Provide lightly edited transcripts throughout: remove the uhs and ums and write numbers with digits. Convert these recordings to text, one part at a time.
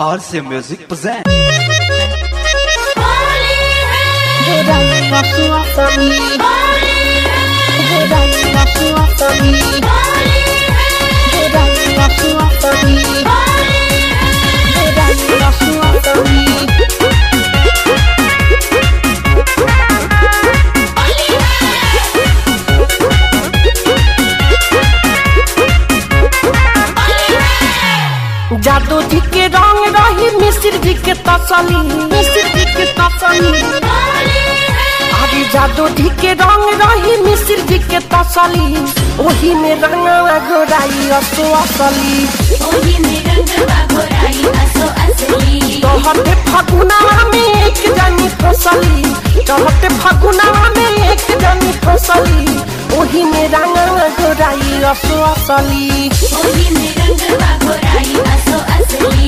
RC Music present. जादू जी के रंग रही मिस्र जी के तसली, मिस्र जी के तसली। आगे जादू जी के रंग रही मिस्र जी के तसली, ओही में रंगवा गोराई असो असली, ओही में रंगवा गोराई असो असली। तोहते फगुनवा में एक जानी फसली, तोहते फगुनवा में एक जानी फसली, ओही में रंगवा गोराई असो असली, ओही में रंगवा गोराई असो असली।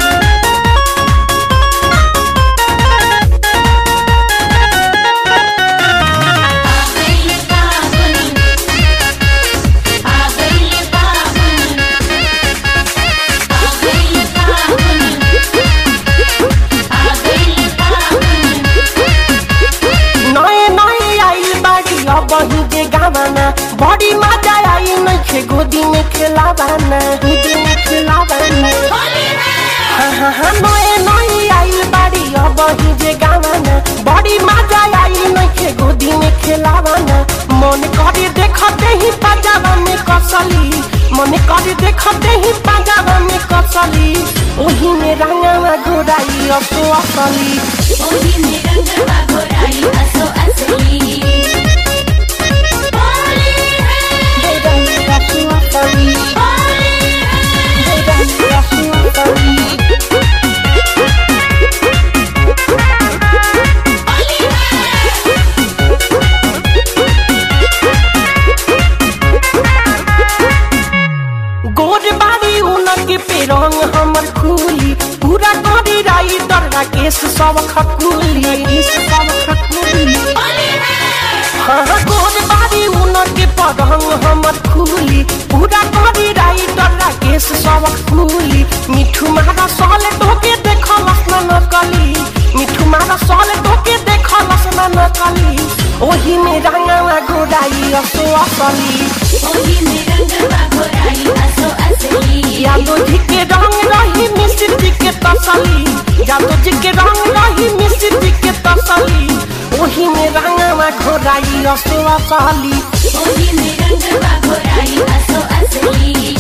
बही दे गावाना बड़ी मजा आई नइखे गोदी में खेलावाना, गोदी में खेलावाना। हाँ हाँ नए नई आई बाड़ी बही दे गावाना बड़ी मजा आई नइखे गोदी में खेलावाना। मन करे देखते ही पाजावा में कसली, मन करे देखते ही पाजावा में कसली, ओही में रंगवा गोराई असो असली, ओही में रंगवा गोराई असो असली। गोरबारी उनके पे रंग हमर खुली, पूरा करी राई दर्गा केस सब खकुली, केस सब खकुली। हाँ गोरबारी उनके पे रंग हमर खुली, पूरा करी राई दर्गा केस सब खुली। मिठू मारा साल टोके देखलस न नकली, मिठू मारा साल टोके देखलस न नकली, ओही में रंगवा गोराई असो असली, ओही में रंगवा गोराई असो असली। यादो जी के रंग रही मिस्र जी के तसली, यादो जी के रंग रही मिस्र जी के तसली, ओही में रंगवा गोराई असो असली, ओही में रंगवा गोराई असो असली।